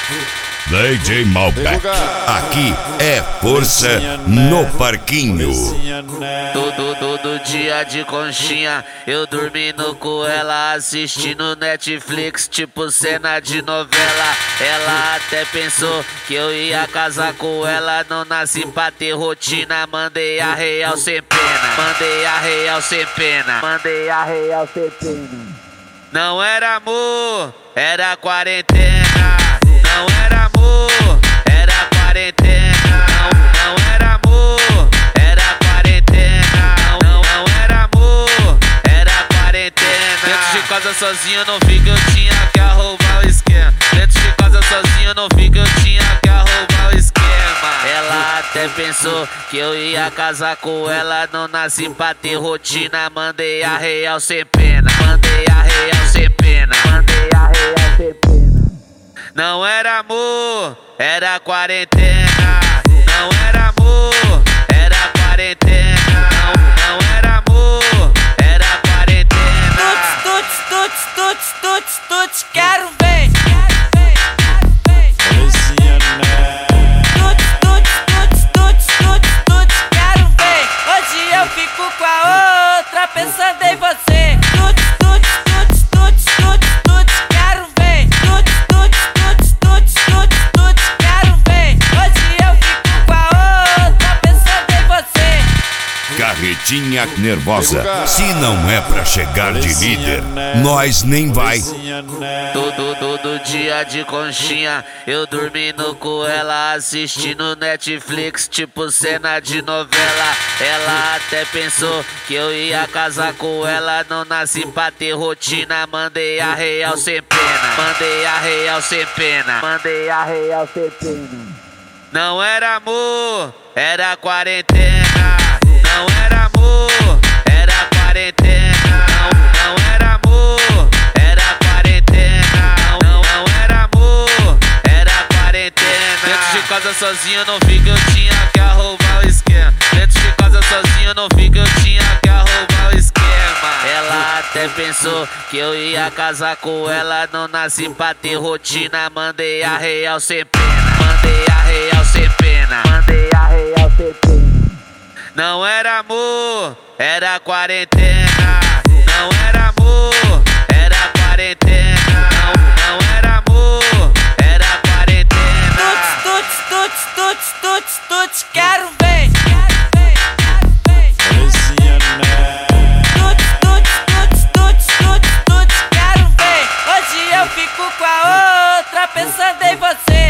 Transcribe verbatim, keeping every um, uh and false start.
D J Malbec, aqui é força no parquinho. Todo, todo dia de conchinha, eu dormindo com ela, assistindo Netflix, tipo cena de novela. Ela até pensou que eu ia casar com ela, não nasci pra ter rotina. Mandei a real sem pena, mandei a real sem pena, mandei a real sem pena. Não era amor, era quarentena. Não era amor, era quarentena. Não, não era amor, era quarentena. Não, não era amor, era quarentena. Dentro de casa sozinho não fica, eu tinha que arrumar o esquema. Dentro de casa sozinho não fica, eu tinha que arrumar o esquema. Ela até pensou que eu ia casar com ela, não nasci pra ter rotina. Mandei a real sem pena, mandei a real sem pena, mandei a real sem pena. Não era amor, era quarentena. Não era amor, era quarentena. Não, não era amor, era quarentena. Tuts, tuts, tuts, tuts, tuts, tuts, quero ver. Tuts, tuts, tuts, tuts, tuts, tuts, quero ver. Hoje eu fico com a outra pensando em você. Tuts, tuts, tuts, tuts, tuts, tuts, quero ver. Tuts, tuts, tuts, tuts, tuts, tuts, quero ver. Hoje eu fico com a outra pensando em você. Carretinha nervosa, se não é pra chegar de líder, nós nem vai. Todo, todo dia de conchinha, eu dormindo com ela, assistindo Netflix, tipo cena de novela. Ela até pensou que eu ia casar com ela, não nasci pra ter rotina. Mandei a real sem pena, mandei a real sem pena, mandei a real sem pena. Não era amor, era quarentena. Não era amor, era quarentena. Não, não era amor, era quarentena. Não, não era amor, era quarentena. Dentro de casa sozinho não fica, eu tinha que arrumar o esquema. Dentro de casa sozinho não fica, eu tinha que arrumar o esquema. Ela até pensou que eu ia casar com ela, não nasci pra ter rotina. Mandei a real sem pena, mandei a real sem pena, mandei a real sem pena. Não era amor, era quarentena. Não era amor, era quarentena. Não, não era amor, era quarentena. Tuts, tuts, tuts, tuts, tuts, tuts, quero ver. Tuts, tuts, tuts, tuts, tuts, tuts, quero ver. Hoje eu fico com a outra pensando em você.